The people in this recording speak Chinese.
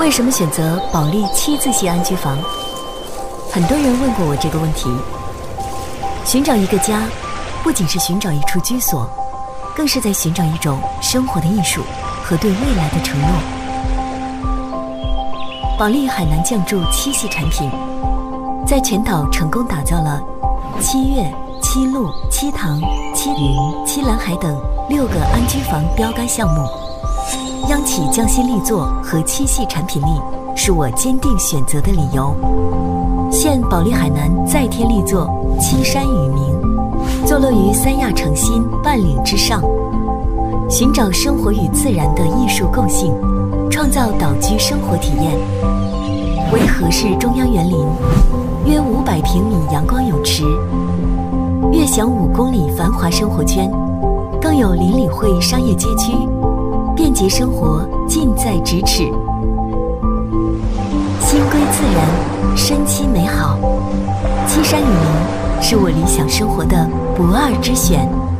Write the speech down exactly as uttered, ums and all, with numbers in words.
为什么选择保利七字形安居房？很多人问过我这个问题。寻找一个家，不仅是寻找一处居所，更是在寻找一种生活的艺术和对未来的承诺。保利海南匠筑七系产品，在全岛成功打造了七悦、七路、七塘、七云、七蓝海等六个安居房标杆项目。央企匠心力作和七系产品力是我坚定选择的理由。现保利海南再添力作七山与名，坐落于三亚城心半岭之上，寻找生活与自然的艺术共性，创造岛居生活体验。为合适中央园林，约五百平米阳光泳池，悦享五公里繁华生活圈，更有邻里汇商业街区，便捷生活近在咫尺。心归自然，身栖美好，七山与名是我理想生活的不二之选。